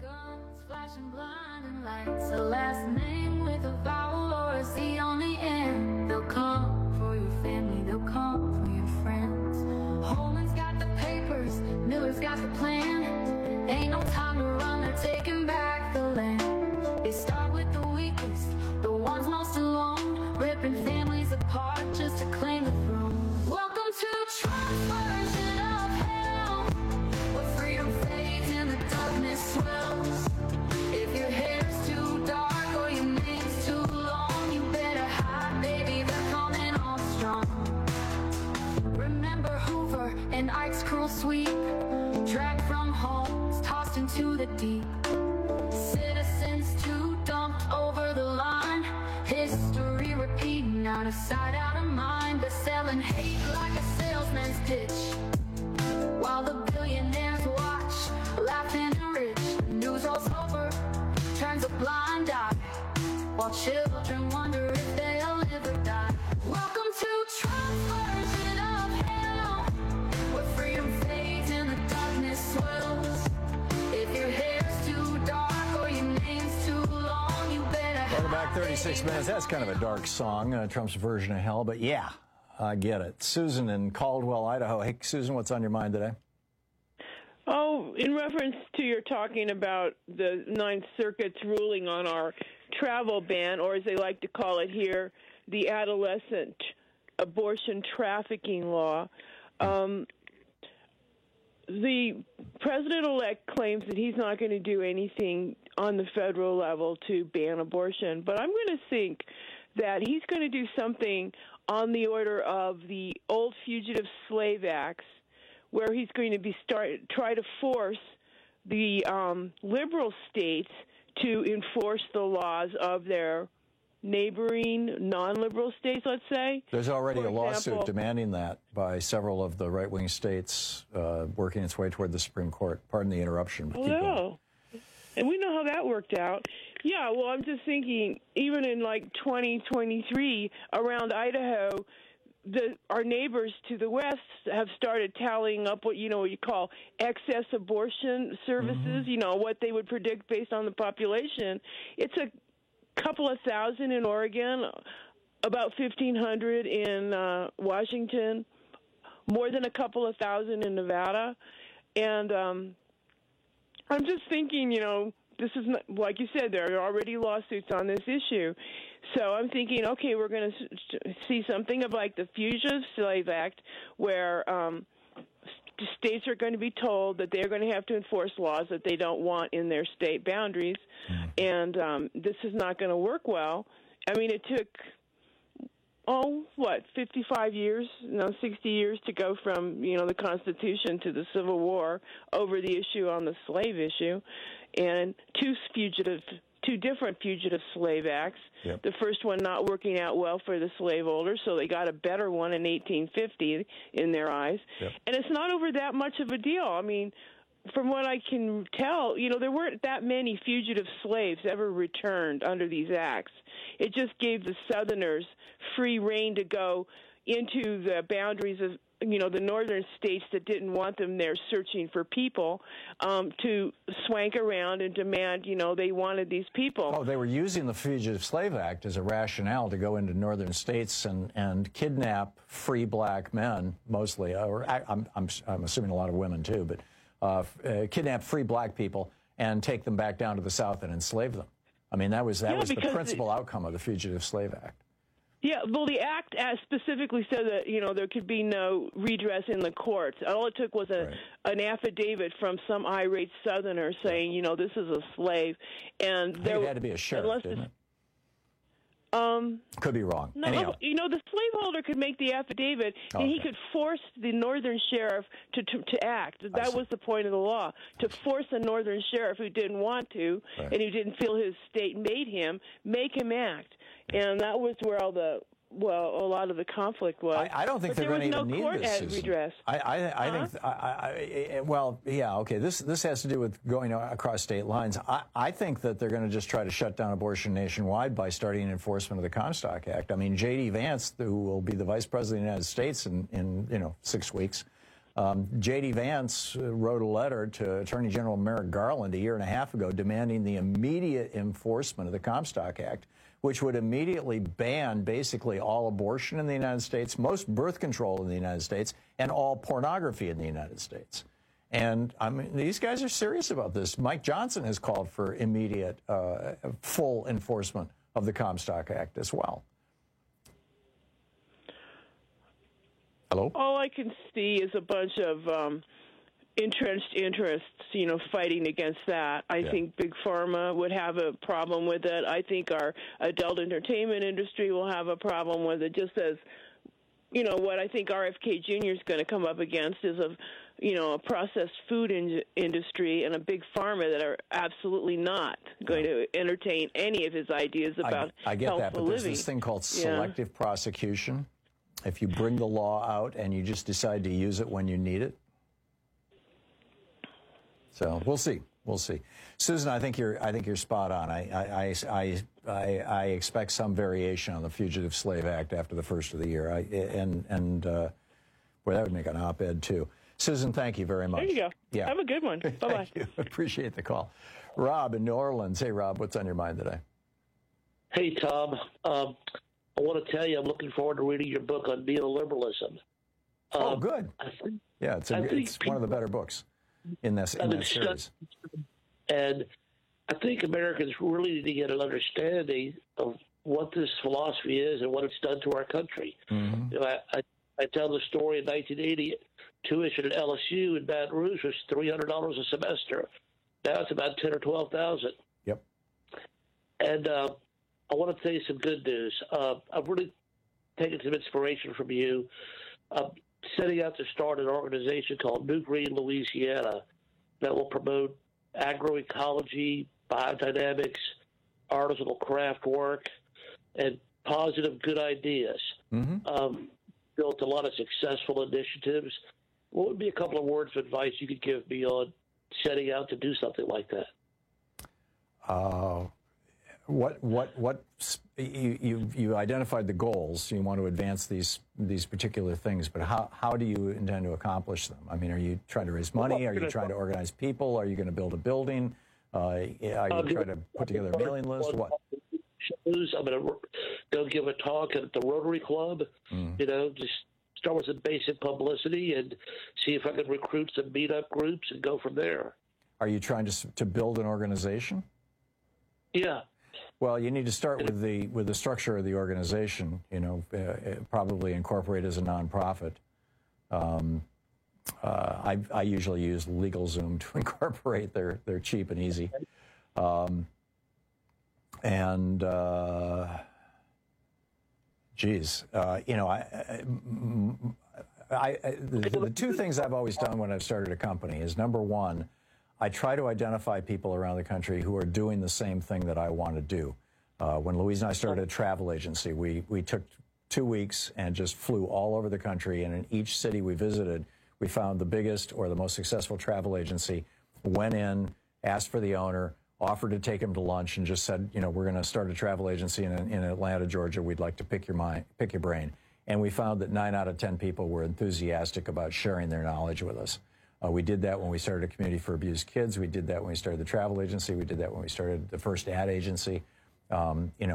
So last name with a vowel or is the only end. They'll come for your family, they'll come for your friends. Holman's got the papers, Miller's got the plan. Ain't no time to run, they're taking back the land. They start with the weakest, the ones most alone, ripping families apart just to claim the throne. Welcome to Trump's version of hell, where freedom fades and the darkness swells. If your hair's too dark or your name's too long, you better hide, baby, they're coming on strong. Remember Hoover and Ike's cruel sweep, dragged from homes, tossed into the deep. Citizens too dumped over the line, history repeating, out of sight, out of mind. They're selling hate like a salesman's pitch, while the billionaires watch, laughing and rich. News rolls over, turns a blind eye, while children wonder if they'll live or die. Welcome to Trump's version of hell, where freedom fades and the darkness swells. If your hair's too dark or your name's too long, you better Welcome back, 36 minutes. That's kind of a dark song, Trump's version of hell, but yeah, I get it. Susan in Caldwell, Idaho. Hey, Susan, what's on your mind today? Oh, in reference to your talking about the Ninth Circuit's ruling on our travel ban, or as they like to call it here, the adolescent abortion trafficking law, the president-elect claims that he's not going to do anything on the federal level to ban abortion, but I'm going to think that he's going to do something on the order of the old Fugitive Slave Acts, where he's going to be try to force the liberal states to enforce the laws of their neighboring non-liberal states, let's say. There's already a lawsuit demanding that by several of the right-wing states, working its way toward the Supreme Court. Pardon the interruption. But keep going. And we know how that worked out. Yeah, well, I'm just thinking, even in like 2023, around Idaho, our neighbors to the west have started tallying up what you call excess abortion services, what they would predict based on the population. It's a couple of thousand in Oregon, about 1,500 in Washington, more than a couple of thousand in Nevada. And I'm just thinking, this is not, like you said, there are already lawsuits on this issue. So I'm thinking, okay, we're going to see something of like the Fugitive Slave Act, where states are going to be told that they're going to have to enforce laws that they don't want in their state boundaries, and this is not going to work well. I mean, it took, 55 years, 60 years to go from, the Constitution to the Civil War over the issue on the slave issue, and two different Fugitive Slave Acts. Yep. The first one not working out well for the slaveholders, so they got a better one in 1850 in their eyes. Yep. And it's not over that much of a deal. I mean, from what I can tell, there weren't that many fugitive slaves ever returned under these acts. It just gave the Southerners free rein to go into the boundaries of, the northern states that didn't want them there searching for people, to swank around and demand, they wanted these people. Oh, they were using the Fugitive Slave Act as a rationale to go into northern states and kidnap free black men, mostly, or I'm assuming a lot of women too, but kidnap free black people and take them back down to the South and enslave them. I mean, that was the principal outcome of the Fugitive Slave Act. Yeah, well, the act specifically said that, there could be no redress in the courts. All it took was an affidavit from some irate Southerner saying, this is a slave. And there had to be a sheriff, didn't it? Could be wrong. No, anyhow. The slaveholder could make the affidavit, and he could force the northern sheriff to act. That was the point of the law, to force a northern sheriff who didn't want to and who didn't feel his state made him, make him act. And that was where a lot of the conflict was. I don't think they're going to even need this, Susan. Redress. I think, okay, this has to do with going across state lines. I think that they're going to just try to shut down abortion nationwide by starting enforcement of the Comstock Act. I mean, J.D. Vance, who will be the Vice President of the United States in 6 weeks, J.D. Vance wrote a letter to Attorney General Merrick Garland a year and a half ago demanding the immediate enforcement of the Comstock Act, which would immediately ban basically all abortion in the United States, most birth control in the United States, and all pornography in the United States. And, I mean, these guys are serious about this. Mike Johnson has called for immediate, full enforcement of the Comstock Act as well. Hello? All I can see is a bunch of entrenched interests, fighting against that. I think Big Pharma would have a problem with it. I think our adult entertainment industry will have a problem with it, just as, what I think RFK Jr. is going to come up against is a processed food industry and a Big Pharma that are absolutely not going to entertain any of his ideas about I get healthful that, but living. There's this thing called selective prosecution. If you bring the law out and you just decide to use it when you need it. So we'll see. We'll see. Susan, I think you're spot on. I expect some variation on the Fugitive Slave Act after the first of the year. Boy, that would make an op-ed too. Susan, thank you very much. There you go. Yeah. Have a good one. Bye-bye. Thank you. Appreciate the call. Rob in New Orleans. Hey, Rob, what's on your mind today? Hey, Tom. I want to tell you, I'm looking forward to reading your book on neoliberalism. Oh, good. Yeah, it's one of the better books in that series. And I think Americans really need to get an understanding of what this philosophy is and what it's done to our country. Mm-hmm. I tell the story in 1980, tuition at LSU in Baton Rouge was $300 a semester. Now it's about $10,000 or $12,000. Yep. And I want to tell you some good news. I've really taken some inspiration from you. Setting out to start an organization called New Green Louisiana that will promote agroecology, biodynamics, artisanal craft work, and positive good ideas. Mm-hmm. Built a lot of successful initiatives. What would be a couple of words of advice you could give me on setting out to do something like that? You identified the goals. You want to advance these particular things, but how do you intend to accomplish them? I mean, are you trying to raise money? Are you trying to organize people? Are you going to build a building? Are you trying to put together a mailing list? What? I'm going to go give a talk at the Rotary Club. Just start with some basic publicity and see if I can recruit some meetup groups and go from there. Are you trying to build an organization? Yeah. Well, you need to start with the structure of the organization. Probably incorporate as a nonprofit. I usually use LegalZoom to incorporate. They're cheap and easy. The two things I've always done when I've started a company is, number one, I try to identify people around the country who are doing the same thing that I want to do. When Louise and I started a travel agency, we took 2 weeks and just flew all over the country, and in each city we visited, we found the biggest or the most successful travel agency went in, asked for the owner, offered to take him to lunch, and just said, we're going to start a travel agency in Atlanta, Georgia. We'd like to pick your brain. And we found that 9 out of 10 people were enthusiastic about sharing their knowledge with us. We did that when we started a community for abused kids. We did that when we started the travel agency. We did that when we started the first ad agency. We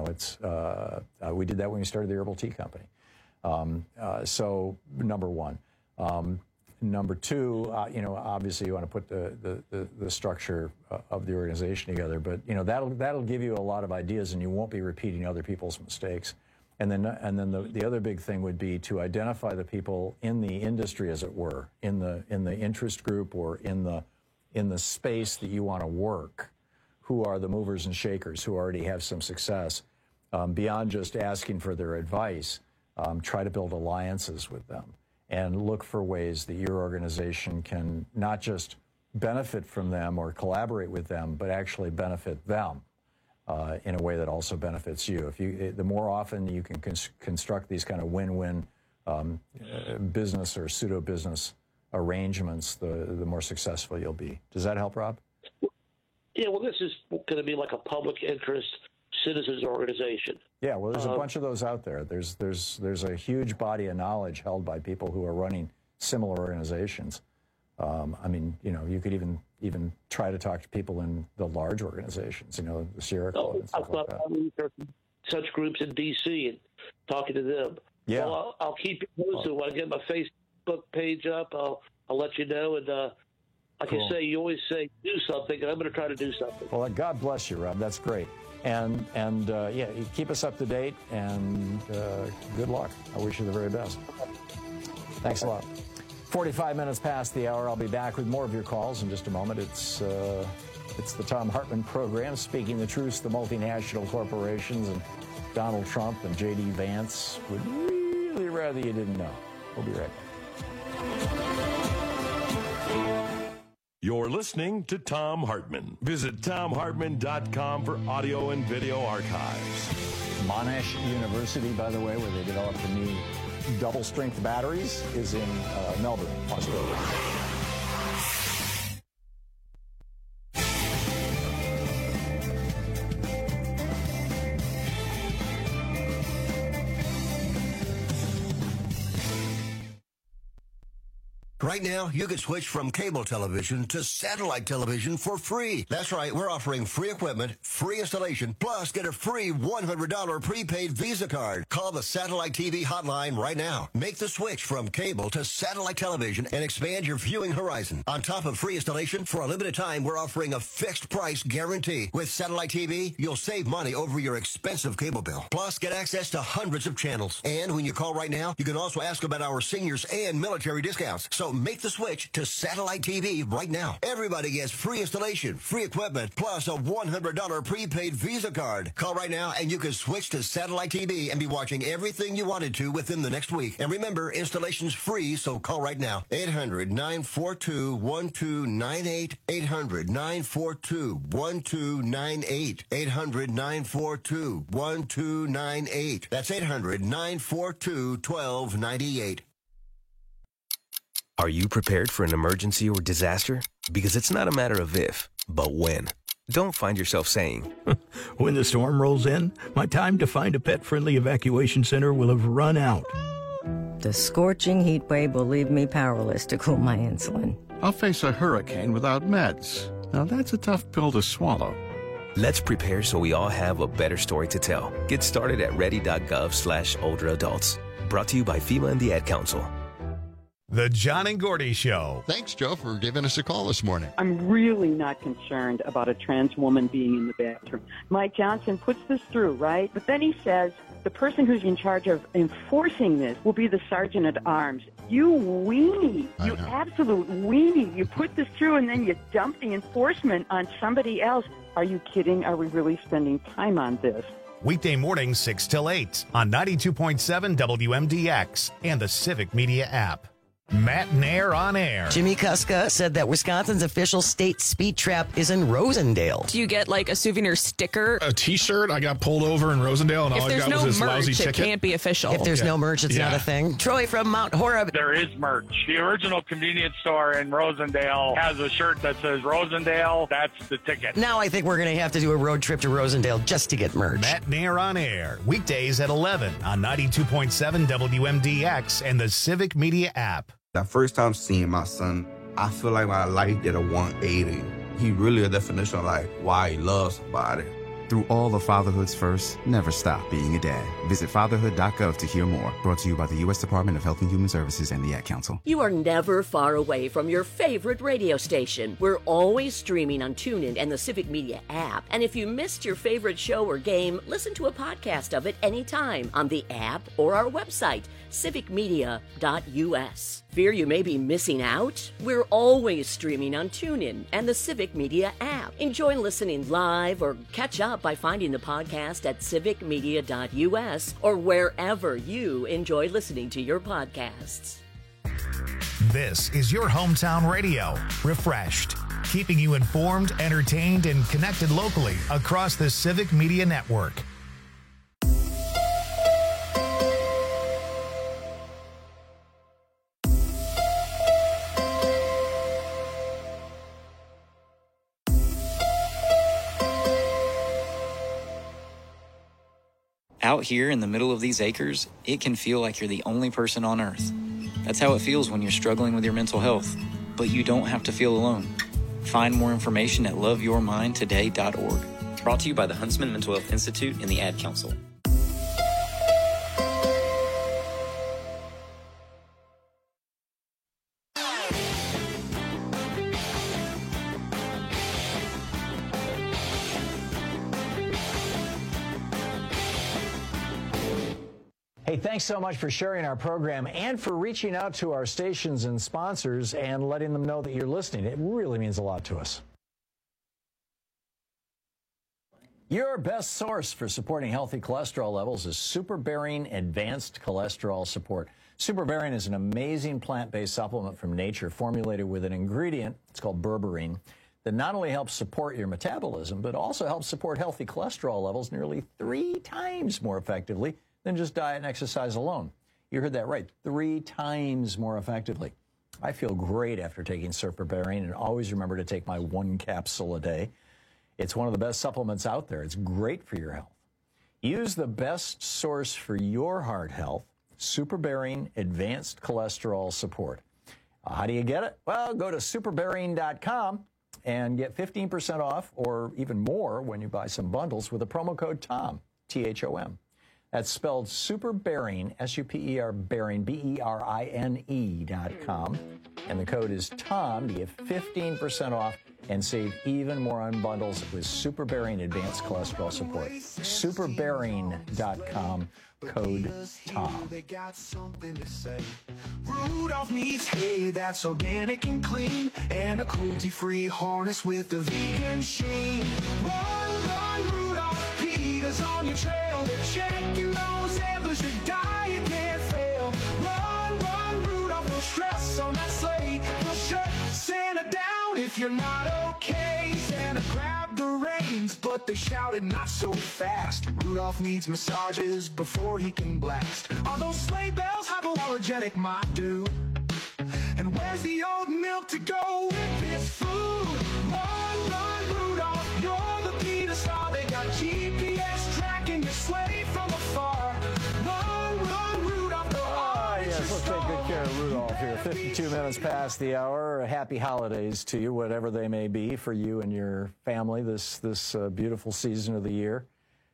did that when we started the herbal tea company. So number one. Number two, obviously you want to put the structure of the organization together, but that'll give you a lot of ideas, and you won't be repeating other people's mistakes. And then the other big thing would be to identify the people in the industry, as it were, in the interest group or in the space that you want to work, who are the movers and shakers who already have some success. Beyond just asking for their advice, try to build alliances with them and look for ways that your organization can not just benefit from them or collaborate with them, but actually benefit them in a way that also benefits you. The more often you can construct these kind of win-win business or pseudo-business arrangements, the more successful you'll be. Does that help, Rob? Yeah, well, this is going to be like a public interest citizens organization. Yeah, well, there's a bunch of those out there. There's a huge body of knowledge held by people who are running similar organizations. You could even try to talk to people in the large organizations, the Sierra Club and stuff like that. Researching such groups in D.C. and talking to them. Yeah. Well, I'll keep you posted. When I get my Facebook page up, I'll let you know. And like you say, you always say do something, and I'm going to try to do something. Well, God bless you, Rob. That's great. And keep us up to date, and good luck. I wish you the very best. Thanks a lot. 45 minutes past the hour. I'll be back with more of your calls in just a moment. It's the Thom Hartmann program, speaking the truth. The multinational corporations and Donald Trump and J.D. Vance would really rather you didn't know. We'll be right back. You're listening to Thom Hartmann. Visit ThomHartmann.com for audio and video archives. Monash University, by the way, where they developed the new double-strength batteries, is in Melbourne, Australia. Right now, you can switch from cable television to satellite television for free. That's right, we're offering free equipment, free installation, plus get a free $100 prepaid Visa card. Call the Satellite TV hotline right now. Make the switch from cable to satellite television and expand your viewing horizon. On top of free installation, for a limited time, we're offering a fixed price guarantee. With Satellite TV, you'll save money over your expensive cable bill. Plus, get access to hundreds of channels. And when you call right now, you can also ask about our seniors and military discounts. So make the switch to Satellite TV right now. Everybody gets free installation, free equipment, plus a $100 prepaid Visa card. Call right now and you can switch to Satellite TV and be watching everything you wanted to within the next week. And remember, installation's free, so call right now. 800-942-1298. 800-942-1298. 800-942-1298. That's 800-942-1298. Are you prepared for an emergency or disaster? Because it's not a matter of if, but when. Don't find yourself saying, when the storm rolls in, my time to find a pet-friendly evacuation center will have run out. The scorching heat wave will leave me powerless to cool my insulin. I'll face a hurricane without meds. Now that's a tough pill to swallow. Let's prepare so we all have a better story to tell. Get started at ready.gov/older adults. Brought to you by FEMA and the Ad Council. The John and Gordy Show. Thanks, Joe, for giving us a call this morning. I'm really not concerned about a trans woman being in the bathroom. Mike Johnson puts this through, right? But then he says the person who's in charge of enforcing this will be the sergeant at arms. You weenie. You absolute weenie. You put this through and then you dump the enforcement on somebody else. Are you kidding? Are we really spending time on this? Weekday mornings 6 till 8 on 92.7 WMDX and the Civic Media app. Matt Nair on air. Jimmy Kuska said that Wisconsin's official state speed trap is in Rosendale. Do you get like a souvenir sticker? A T-shirt. I got pulled over in Rosendale, and all I got was this lousy ticket. If there's no merch, it can't be official. If there's no merch, it's not a thing. Troy from Mount Horeb. There is merch. The original convenience store in Rosendale has a shirt that says Rosendale. That's the ticket. Now I think we're going to have to do a road trip to Rosendale just to get merch. Matt Nair on air. Weekdays at 11 on 92.7 WMDX and the Civic Media app. The first time seeing my son, I feel like my life did a 180. He really a definition of like why he loves somebody. Through all the fatherhood's first, never stop being a dad. Visit fatherhood.gov to hear more. Brought to you by the U.S. Department of Health and Human Services and the Ad Council. You are never far away from your favorite radio station. We're always streaming on TuneIn and the Civic Media app. And if you missed your favorite show or game, listen to a podcast of it anytime on the app or our website, civicmedia.us. Fear you may be missing out? We're always streaming on TuneIn and the Civic Media app. Enjoy listening live or catch up by finding the podcast at civicmedia.us or wherever you enjoy listening to your podcasts. This is your hometown radio, refreshed, keeping you informed, entertained, and connected locally across the Civic Media Network. Out here in the middle of these acres, it can feel like you're the only person on Earth. That's how it feels when you're struggling with your mental health. But you don't have to feel alone. Find more information at loveyourmindtoday.org. Brought to you by the Huntsman Mental Health Institute and the Ad Council. Hey, thanks so much for sharing our program and for reaching out to our stations and sponsors and letting them know that you're listening. It really means a lot to us. Your best source for supporting healthy cholesterol levels is Superbearing Advanced Cholesterol Support. Superbearing is an amazing plant-based supplement from nature formulated with an ingredient, it's called berberine, that not only helps support your metabolism, but also helps support healthy cholesterol levels nearly 3 times more effectively than just diet and exercise alone. You heard that right, 3 times more effectively. I feel great after taking Superbearing, and always remember to take my 1 capsule a day. It's one of the best supplements out there. It's great for your health. Use the best source for your heart health, Superbearing Advanced Cholesterol Support. How do you get it? Well, go to superbearing.com and get 15% off or even more when you buy some bundles with the promo code TOM, T-H-O-M. That's spelled Superbearing, S-U-P-E-R, Bearing, B-E-R-I-N-E.com. And the code is TOM to get 15% off and save even more on bundles with Superbearing Advanced Cholesterol Support. Superbearing.com, code TOM. They got something to say. Rudolph meets hay that's organic and clean, and a cruelty-free harness with the vegan sheen. Run, Rudolph, Peter's on your trail. They're checking those antlers, your diet can't fail. Run, Rudolph, no stress on that sleigh. No shut Santa down if you're not okay. Santa grabbed the reins, but they shouted not so fast. Rudolph needs massages before he can blast. Are those sleigh bells hypoallergenic, my dude? And where's the oat milk to go with this food? Run, Rudolph, you're the Peter star. They got GPS tracking your sleigh from afar. Run, Rudolph, the Yes, let's take good care of Rudolph here. 52 minutes past the hour. Happy holidays to you, whatever they may be for you and your family this beautiful season of the year.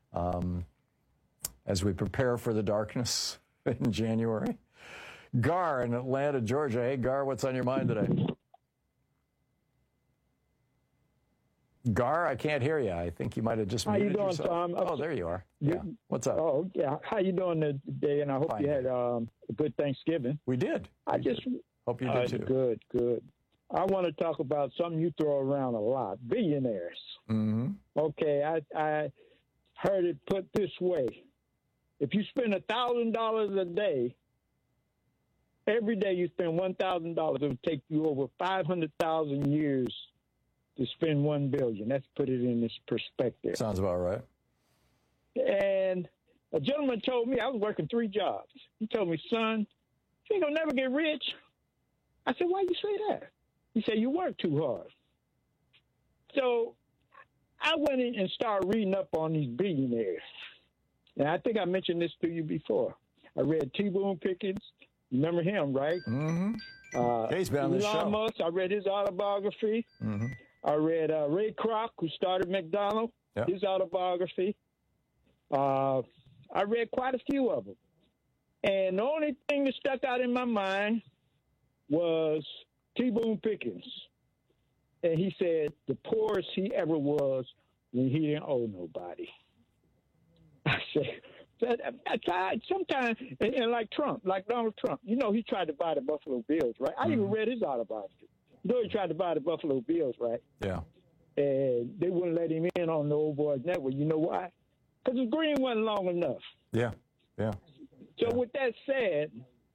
As we prepare for the darkness in January. Gar in Atlanta, Georgia. Hey, Gar, what's on your mind today? Gar, I can't hear you. I think you might have just muted yourself. How you doing, Tom? Oh, there you are. Yeah. What's up? Oh, yeah. How you doing today? And I hope you had a good Thanksgiving. We did. I just hope you did too. Good. I want to talk about something you throw around a lot: billionaires. Mm-hmm. Okay, I heard it put this way: if you spend $1,000 a day every day you spend $1,000, it would take you over 500,000 years to spend $1 billion. Let's put it in this perspective. Sounds about right. And a gentleman told me, I was working 3 jobs. He told me, son, you ain't gonna never get rich. I said, why you say that? He said, you work too hard. So I went in and started reading up on these billionaires. And I think I mentioned this to you before. I read T. Boone Pickens. Remember him, right? Mm-hmm. He's been on the show. Elon Musk, I read his autobiography. Mm-hmm. I read Ray Kroc, who started McDonald's, his autobiography. I read quite a few of them. And the only thing that stuck out in my mind was T. Boone Pickens. And he said the poorest he ever was when he didn't owe nobody. I said, I tried sometimes, and like Trump, like Donald Trump, you know, he tried to buy the Buffalo Bills, right? I even read his autobiography. You know, he tried to buy the Buffalo Bills, right? Yeah. And they wouldn't let him in on the Old Boys Network. You know why? Because the green wasn't long enough. Yeah, yeah. So with that said,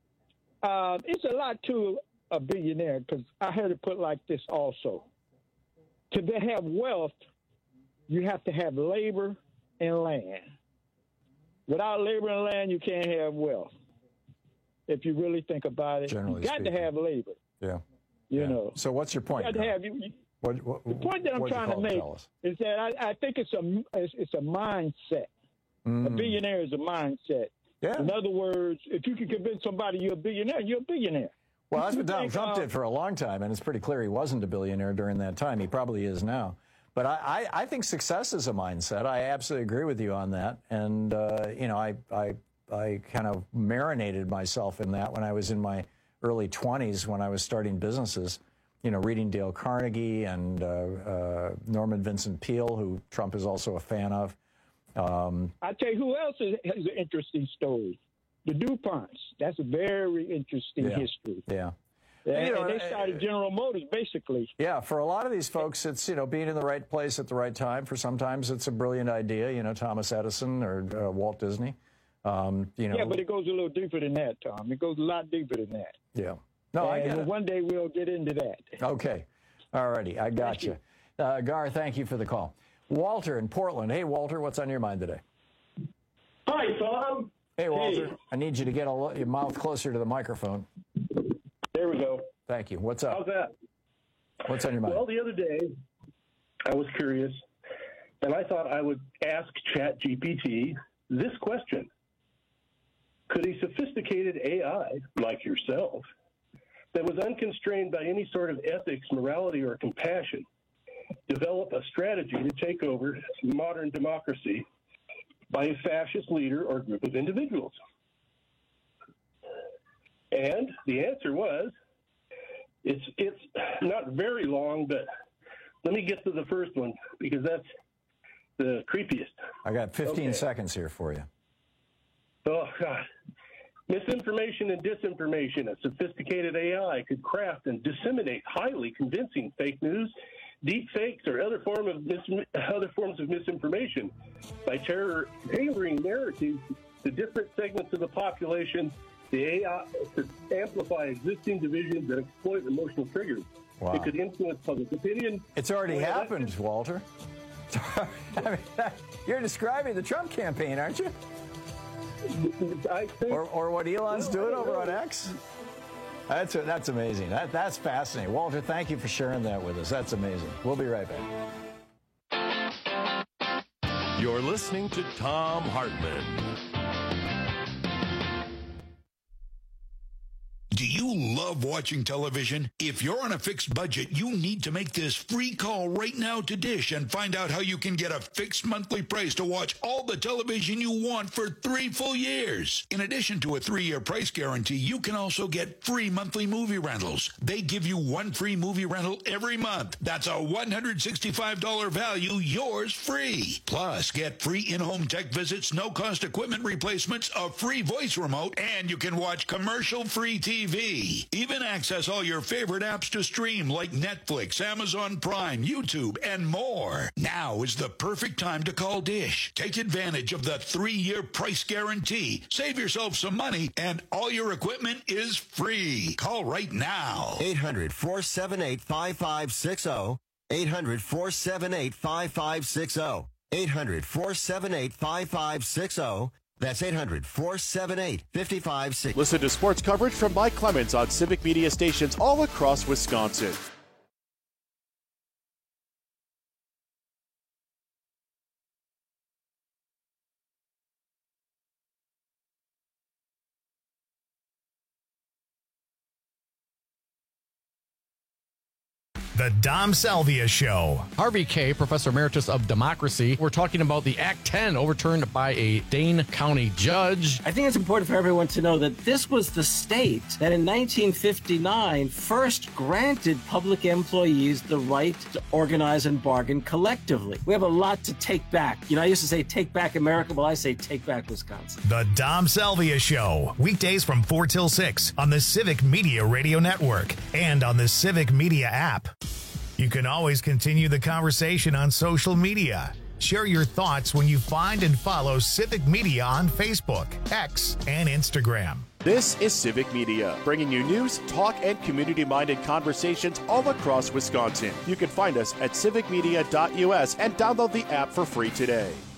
it's a lot to a billionaire, because I heard it put like this also. To have wealth, you have to have labor and land. Without labor and land, you can't have wealth. If you really think about it, Generally you got speaking. to have labor. Yeah. You know. So what's your point? You got to have, the point that I'm trying to make is that I think it's a mindset. A billionaire is a mindset. Yeah. In other words, if you can convince somebody you're a billionaire, you're a billionaire. Well, that's what Donald Trump did for a long time, and it's pretty clear he wasn't a billionaire during that time. He probably is now. But I think success is a mindset. I absolutely agree with you on that. And, you know, I kind of marinated myself in that when I was in my early 20s when I was starting businesses, you know, reading Dale Carnegie and Norman Vincent Peale, who Trump is also a fan of. I tell you who else has an interesting story. The DuPonts. That's a very interesting history. Yeah. And, you know, they started General Motors, basically. Yeah, for a lot of these folks, it's, you know, being in the right place at the right time. For sometimes it's a brilliant idea, you know, Thomas Edison or Walt Disney. You know. Yeah, but it goes a little deeper than that, Tom. It goes a lot deeper than that. Yeah. No, I get it. One day we'll get into that. Okay. All righty. I got you. Gar, thank you for the call. Walter in Portland. Hey, Walter, what's on your mind today? Hi, Tom. Hey, Walter. Hey. I need you to get your mouth closer to the microphone. There we go. Thank you. What's up? How's that? What's on your mind? Well, the other day, I was curious, and I thought I would ask ChatGPT this question. Could a sophisticated AI, like yourself, that was unconstrained by any sort of ethics, morality, or compassion, develop a strategy to take over modern democracy by a fascist leader or group of individuals? And the answer was, it's not very long, but let me get to the first one, because that's the creepiest. I got 15 seconds here for you. Oh, God. Misinformation and disinformation. A sophisticated AI could craft and disseminate highly convincing fake news, deep fakes, or other forms of misinformation by tailoring narratives to different segments of the population. The AI could amplify existing divisions and exploit emotional triggers. Wow. It could influence public opinion. It's already happened, Walter. I mean, you're describing the Trump campaign, aren't you? I think, or what Elon's doing over on X? That's amazing. That's fascinating. Walter, thank you for sharing that with us. That's amazing. We'll be right back. You're listening to Thom Hartmann. Do you love watching television? If you're on a fixed budget, you need to make this free call right now to Dish and find out how you can get a fixed monthly price to watch all the television you want for 3 full years. In addition to a 3-year price guarantee, you can also get free monthly movie rentals. They give you 1 free movie rental every month. That's a $165 value, yours free. Plus, get free in-home tech visits, no-cost equipment replacements, a free voice remote, and you can watch commercial-free TV TV. Even access all your favorite apps to stream like Netflix, Amazon Prime, YouTube, and more. Now is the perfect time to call Dish. Take advantage of the 3-year price guarantee. Save yourself some money, and all your equipment is free. Call right now. 800-478-5560. 800-478-5560. 800-478-5560. That's 800-478-5560. Listen to sports coverage from Mike Clemens on Civic Media stations all across Wisconsin. The Dom Salvia Show. Harvey Kaye, Professor Emeritus of Democracy. We're talking about the Act 10 overturned by a Dane County judge. I think it's important for everyone to know that this was the state that in 1959 first granted public employees the right to organize and bargain collectively. We have a lot to take back. You know, I used to say take back America. Well, I say take back Wisconsin. The Dom Salvia Show. Weekdays from 4 till 6 on the Civic Media Radio Network and on the Civic Media app. You can always continue the conversation on social media. Share your thoughts when you find and follow Civic Media on Facebook, X, and Instagram. This is Civic Media, bringing you news, talk, and community-minded conversations all across Wisconsin. You can find us at civicmedia.us and download the app for free today.